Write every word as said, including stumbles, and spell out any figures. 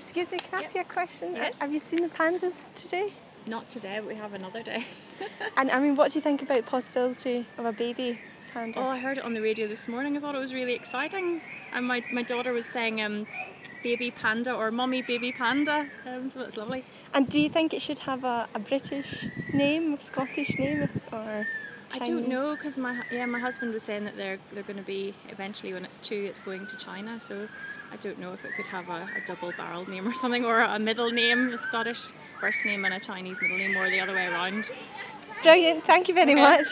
Excuse me, can I ask you a question? Yes. Have you seen the pandas today? Not today, but we have another day. And I mean, what do you think about the possibility of a baby panda? Oh, I heard it on the radio this morning. I thought it was really exciting. And my, my daughter was saying um, baby panda or mummy baby panda. Um, so it's lovely. And do you think it should have a, a British name, a Scottish name, or I Chinese? don't know, because my yeah my husband was saying that they're they're going to be eventually, when it's two, it's going to China. So I don't know if it could have a, a double-barreled name or something, or a middle name, a Scottish first name and a Chinese middle name, or the other way around. Brilliant, thank you very Okay. much.